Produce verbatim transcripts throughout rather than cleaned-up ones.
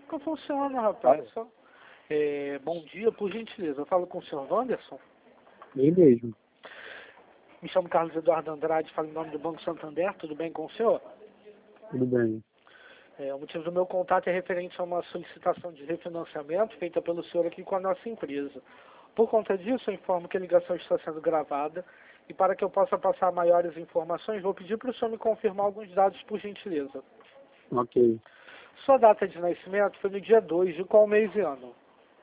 Como funciona, rapaz? Só, é, bom dia, por gentileza. Eu falo com o senhor Wanderson. Ele mesmo. Me chamo Carlos Eduardo Andrade, falo em nome do Banco Santander. Tudo bem com o senhor? Tudo bem. É, o motivo do meu contato é referente a uma solicitação de refinanciamento feita pelo senhor aqui com a nossa empresa. Por conta disso, eu informo que a ligação está sendo gravada e para que eu possa passar maiores informações, vou pedir para o senhor me confirmar alguns dados, por gentileza. Ok. Sua data de nascimento foi no dia dois de qual mês e ano?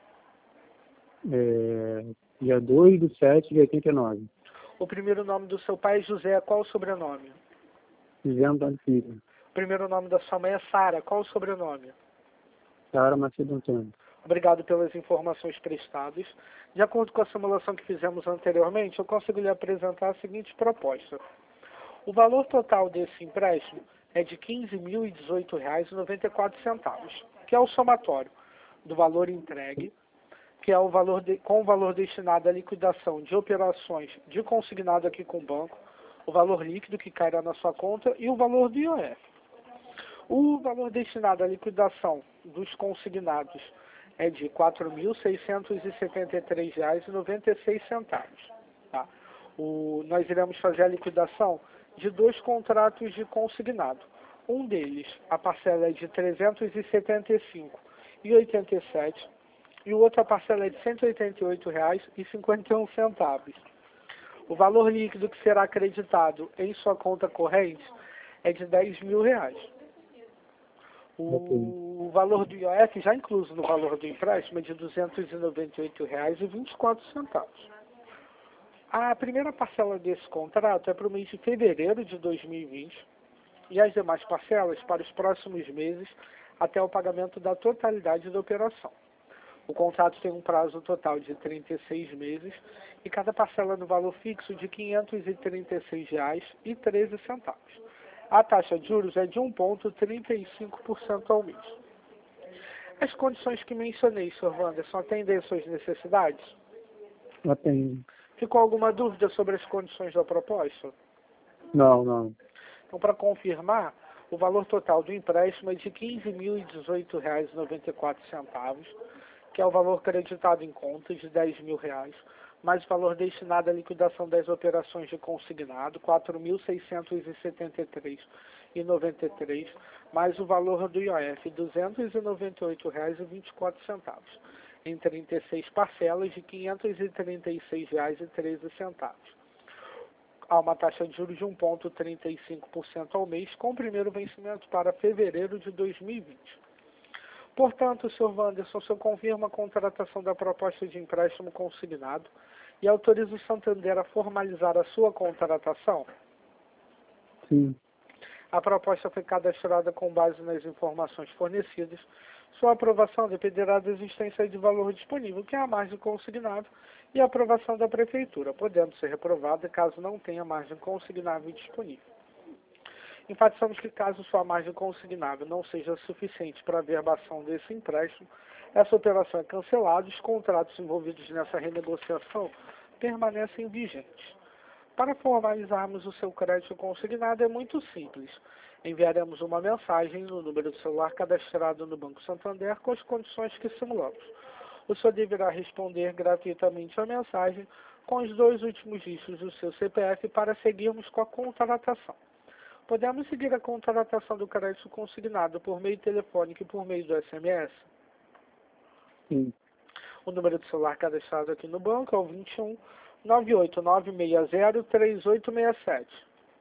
É, dia dois de sete de oitenta e nove. O primeiro nome do seu pai é José, qual o sobrenome? José Antônio Filho. O primeiro nome da sua mãe é Sara, qual o sobrenome? Sara Macedo Antônio. Obrigado pelas informações prestadas. De acordo com a simulação que fizemos anteriormente, eu consigo lhe apresentar a seguinte proposta. O valor total desse empréstimo é de quinze mil e dezoito reais e noventa e quatro centavos, que é o somatório do valor entregue, que é o valor de, com o valor destinado à liquidação de operações de consignado aqui com o banco, o valor líquido que cairá na sua conta e o valor do I O F. O valor destinado à liquidação dos consignados é de quatro mil seiscentos e setenta e três reais e noventa e seis centavos. Tá? O, nós iremos fazer a liquidação de dois contratos de consignado. Um deles, a parcela é de trezentos e setenta e cinco reais e oitenta e sete centavos e o outro a parcela é de cento e oitenta e oito reais e cinquenta e um centavos. O valor líquido que será acreditado em sua conta corrente é de dez mil reais. O valor do I O F, já incluso no valor do empréstimo, é de duzentos e noventa e oito reais e vinte e quatro centavos. A primeira parcela desse contrato é para o mês de fevereiro de dois mil e vinte e as demais parcelas para os próximos meses até o pagamento da totalidade da operação. O contrato tem um prazo total de trinta e seis meses e cada parcela no valor fixo de quinhentos e trinta e seis reais e treze centavos. A taxa de juros é de um vírgula trinta e cinco por cento ao mês. As condições que mencionei, senhor Wanderson, atendem às suas necessidades? Atende. Ficou alguma dúvida sobre as condições da proposta? Não, não. Então, para confirmar, o valor total do empréstimo é de quinze mil e dezoito reais e noventa e quatro centavos, que é o valor creditado em conta de dez mil reais, mais o valor destinado à liquidação das operações de consignado, quatro mil seiscentos e setenta e três reais e noventa e três centavos, mais o valor do I O F, duzentos e noventa e oito reais e vinte e quatro centavos, em trinta e seis parcelas de quinhentos e trinta e seis reais e treze centavos. Há uma taxa de juros de um vírgula trinta e cinco por cento ao mês, com o primeiro vencimento para fevereiro de dois mil e vinte. Portanto, senhor Wanderson, o senhor confirma a contratação da proposta de empréstimo consignado e autoriza o Santander a formalizar a sua contratação? Sim. A proposta foi cadastrada com base nas informações fornecidas. Sua aprovação dependerá da existência de valor disponível, que é a margem consignada, e a aprovação da Prefeitura, podendo ser reprovada caso não tenha margem consignável disponível. Enfatizamos que caso sua margem consignável não seja suficiente para a averbação desse empréstimo, essa operação é cancelada e os contratos envolvidos nessa renegociação permanecem vigentes. Para formalizarmos o seu crédito consignado é muito simples. Enviaremos uma mensagem no número do celular cadastrado no Banco Santander com as condições que simulamos. O senhor deverá responder gratuitamente a mensagem com os dois últimos dígitos do seu C P F para seguirmos com a contratação. Podemos seguir a contratação do crédito consignado por meio telefônico e por meio do S M S? Sim. O número do celular cadastrado aqui no banco é o vinte e um, nove oito nove seis zero, três oito seis sete.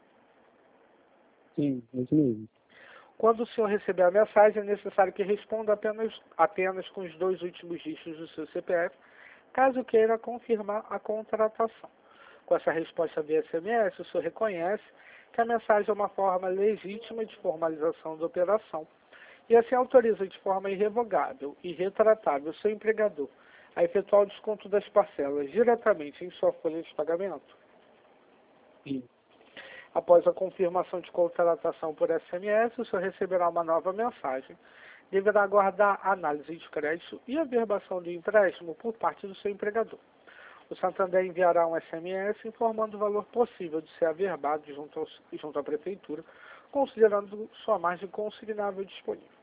Sim, é isso mesmo. Quando o senhor receber a mensagem, é necessário que responda apenas, apenas com os dois últimos dígitos do seu C P F, caso queira confirmar a contratação. Com essa resposta via S M S, o senhor reconhece que a mensagem é uma forma legítima de formalização da operação e assim autoriza de forma irrevogável e retratável o seu empregador a efetuar o desconto das parcelas diretamente em sua folha de pagamento. Sim. Após a confirmação de contratação por S M S, o senhor receberá uma nova mensagem. Deverá aguardar a análise de crédito e a averbação do empréstimo por parte do seu empregador. O Santander enviará um S M S informando o valor possível de ser averbado junto, ao, junto à Prefeitura, considerando sua margem consignável disponível.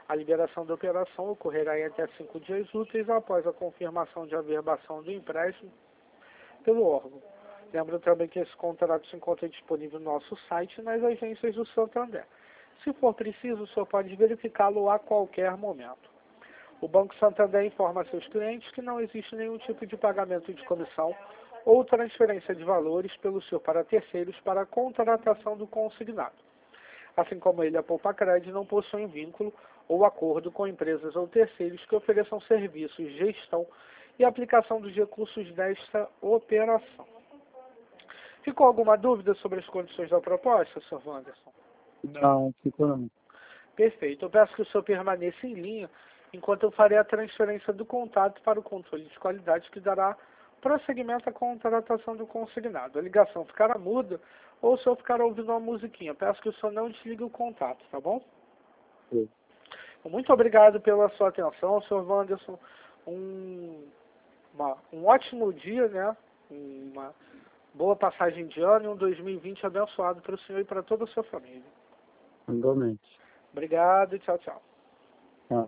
A liberação da operação ocorrerá em até cinco dias úteis após a confirmação de averbação do empréstimo pelo órgão. Lembro também que esse contrato se encontra disponível no nosso site e nas agências do Santander. Se for preciso, o senhor pode verificá-lo a qualquer momento. O Banco Santander informa a seus clientes que não existe nenhum tipo de pagamento de comissão ou transferência de valores pelo senhor para terceiros para a contratação do consignado. Assim como ele, a Poupa Cred não possui vínculo ou acordo com empresas ou terceiros que ofereçam serviços, gestão e aplicação dos recursos desta operação. Ficou alguma dúvida sobre as condições da proposta, senhor Wanderson? Não, ficou não. Perfeito. Eu peço que o senhor permaneça em linha enquanto eu farei a transferência do contato para o controle de qualidade que dará prosseguimento à contratação do consignado. A ligação ficará muda ou o senhor ficará ouvindo uma musiquinha. Peço que o senhor não desligue o contato, tá bom? Sim. Muito obrigado pela sua atenção, senhor Wanderson. Um, uma, um ótimo dia, né? Uma boa passagem de ano e um dois mil e vinte abençoado para o senhor e para toda a sua família. Igualmente. Obrigado e tchau, tchau. Tá.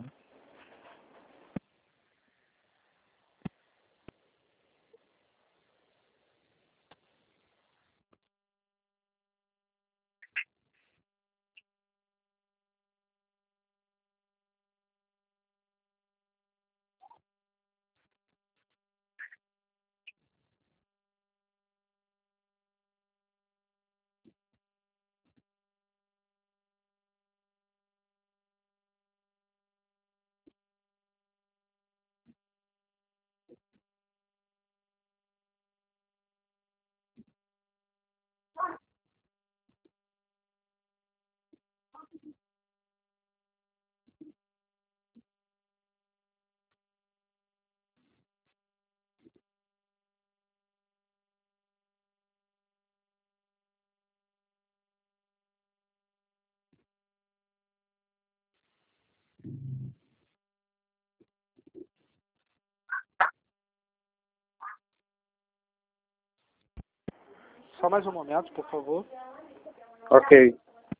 Só mais um momento, por favor. Ok.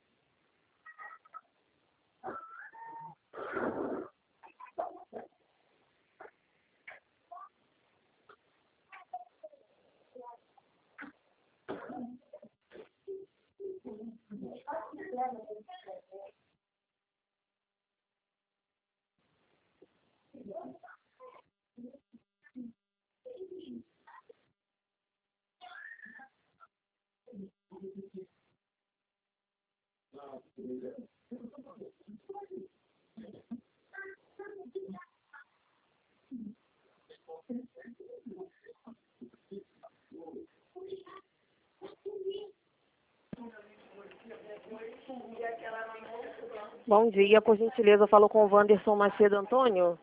Bom dia, por gentileza, eu falo com o Wanderson Macedo Antônio.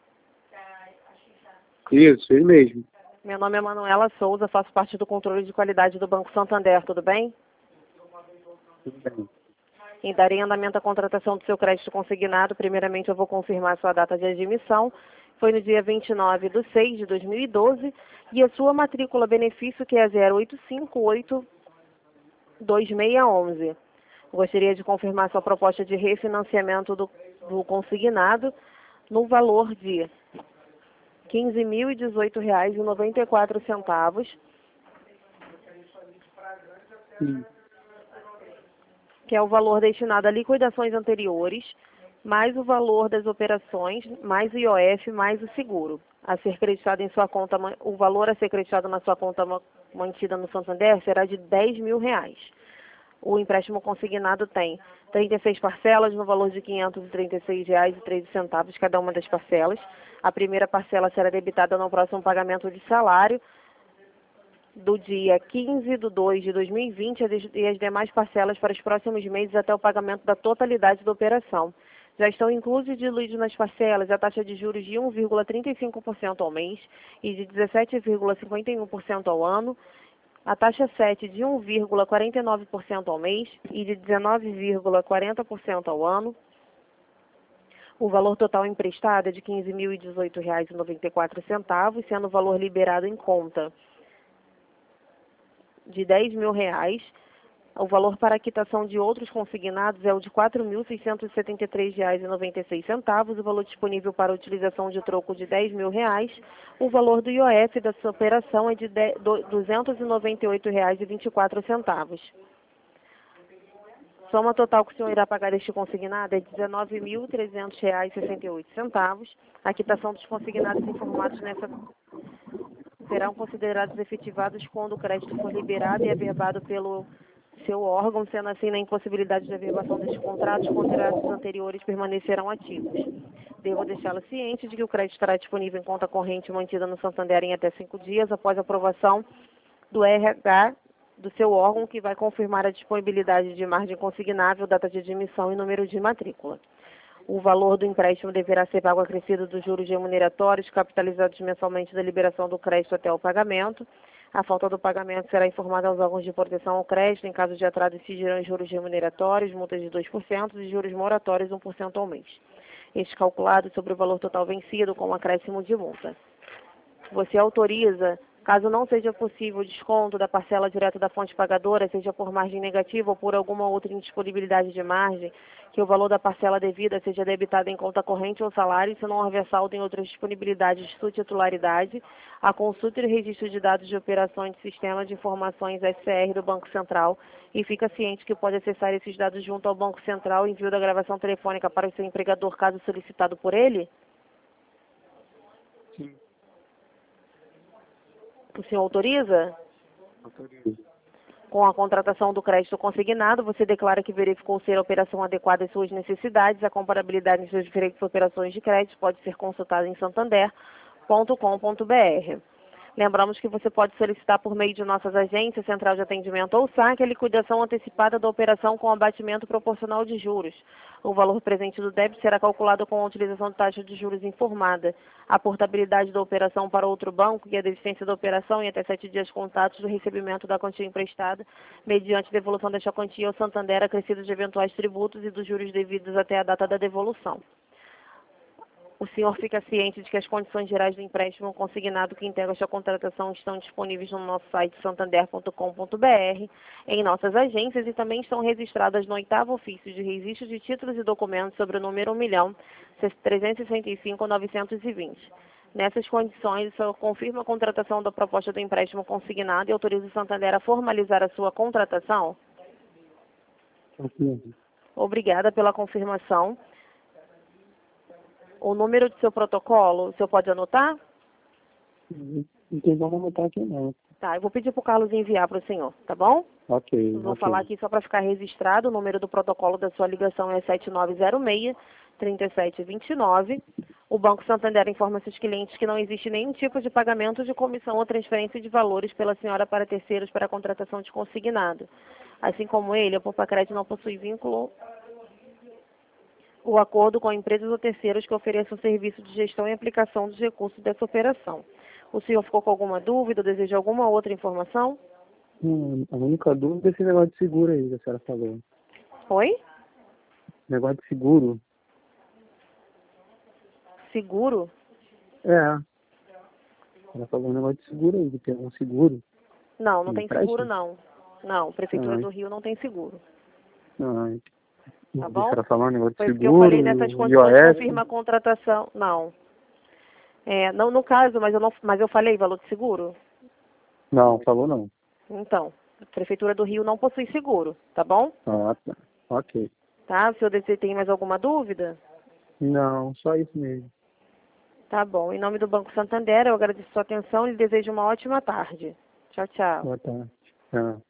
Isso, ele mesmo. Meu nome é Manuela Souza, faço parte do controle de qualidade do Banco Santander, tudo bem? Tudo bem. E darei andamento à contratação do seu crédito consignado. Primeiramente, eu vou confirmar sua data de admissão. Foi no dia vinte e nove de seis de dois mil e doze. E a sua matrícula benefício, que é zero oito cinco oito dois seis um um. Gostaria de confirmar sua proposta de refinanciamento do, do consignado no valor de quinze mil e dezoito reais e noventa e quatro centavos. Sim. Que é o valor destinado a liquidações anteriores, mais o valor das operações, mais o I O F, mais o seguro. A ser creditado em sua conta, o valor a ser creditado na sua conta mantida no Santander será de dez mil reais. O empréstimo consignado tem trinta e seis parcelas no valor de quinhentos e trinta e seis reais e treze centavos cada uma das parcelas. A primeira parcela será debitada no próximo pagamento de salário do dia quinze de dois de dois mil e vinte e as demais parcelas para os próximos meses até o pagamento da totalidade da operação. Já estão inclusos e diluídos nas parcelas a taxa de juros de um vírgula trinta e cinco por cento ao mês e de dezessete vírgula cinquenta e um por cento ao ano, a taxa sete de um vírgula quarenta e nove por cento ao mês e de dezenove vírgula quarenta por cento ao ano. O valor total emprestado é de quinze mil e dezoito reais e noventa e quatro centavos, sendo o valor liberado em conta de dez mil reais, O valor para a quitação de outros consignados é o de quatro mil seiscentos e setenta e três reais e noventa e seis centavos, o valor disponível para utilização de troco de dez mil reais. O valor do I O F da sua operação é de duzentos e noventa e oito reais e vinte e quatro centavos. Soma total que o senhor irá pagar este consignado é dezenove mil trezentos reais e sessenta e oito centavos. A quitação dos consignados informados nessa serão considerados efetivados quando o crédito for liberado e averbado pelo seu órgão, sendo assim, na impossibilidade de averbação destes contratos, os contratos anteriores permanecerão ativos. Devo deixá-la ciente de que o crédito estará disponível em conta corrente mantida no Santander em até cinco dias após a aprovação do R H do seu órgão, que vai confirmar a disponibilidade de margem consignável, data de admissão e número de matrícula. O valor do empréstimo deverá ser pago acrescido dos juros remuneratórios, capitalizados mensalmente da liberação do crédito até o pagamento. A falta do pagamento será informada aos órgãos de proteção ao crédito. Em caso de atraso, incidirão juros remuneratórios, multas de dois por cento e juros moratórios um por cento ao mês. Este calculado sobre o valor total vencido com um acréscimo de multa. Você autoriza, caso não seja possível o desconto da parcela direta da fonte pagadora, seja por margem negativa ou por alguma outra indisponibilidade de margem, que o valor da parcela devida seja debitado em conta corrente ou salário, se não houver saldo em outras disponibilidades de sua titularidade, a consulta e registro de dados de operações de Sistema de Informações S C R do Banco Central, e fica ciente que pode acessar esses dados junto ao Banco Central e envio da gravação telefônica para o seu empregador, caso solicitado por ele? Sim. O senhor autoriza? Autorizo. Com a contratação do crédito consignado, você declara que verificou ser a operação adequada às suas necessidades. A comparabilidade de suas diferentes operações de crédito pode ser consultada em santander ponto com ponto br. Lembramos que você pode solicitar por meio de nossas agências, Central de Atendimento ou saque, a liquidação antecipada da operação com abatimento proporcional de juros. O valor presente do débito será calculado com a utilização de taxa de juros informada. A portabilidade da operação para outro banco e a desistência da operação em até sete dias contados do recebimento da quantia emprestada, mediante devolução desta quantia ao Santander, acrescido de eventuais tributos e dos juros devidos até a data da devolução. O senhor fica ciente de que as condições gerais do empréstimo consignado que integra esta contratação estão disponíveis no nosso site santander ponto com ponto br, em nossas agências, e também estão registradas no oitavo ofício de registro de títulos e documentos sobre o número um milhão trezentos e sessenta e cinco mil novecentos e vinte. Nessas condições, o senhor confirma a contratação da proposta do empréstimo consignado e autoriza o Santander a formalizar a sua contratação? Autorizo. Obrigada pela confirmação. O número do seu protocolo, o senhor pode anotar? Não tem como anotar aqui, não. Tá, eu vou pedir para o Carlos enviar para o senhor, tá bom? Ok. Eu vou ok. falar aqui só para ficar registrado. O número do protocolo da sua ligação é sete nove zero seis, três sete dois nove. O Banco Santander informa seus clientes que não existe nenhum tipo de pagamento de comissão ou transferência de valores pela senhora para terceiros para a contratação de consignado. Assim como ele, a Poupa-Crédito não possui vínculo o acordo com empresas ou terceiros que ofereçam serviço de gestão e aplicação dos recursos dessa operação. O senhor ficou com alguma dúvida ou deseja alguma outra informação? Hum, a única dúvida é esse negócio de seguro aí que a senhora falou. Oi? Negócio de seguro? Seguro? É. Ela falou um negócio de seguro aí, que tem um seguro. Não, não Um tem empréstimo? seguro não. Não, Prefeitura Ah, do Rio não tem seguro. Não, Tá a bom? senhora falou um negócio de Foi isso que seguro, eu falei nessas I O condições, F. confirma a contratação. Não. É, não no caso, mas eu, não, mas eu falei valor de seguro? Não, falou não. Então, a Prefeitura do Rio não possui seguro, tá bom? Ah, tá. Ok. Tá? O senhor dese- tem mais alguma dúvida? Não, só isso mesmo. Tá bom. Em nome do Banco Santander, eu agradeço a sua atenção e lhe desejo uma ótima tarde. Tchau, tchau. Boa tarde. Tchau.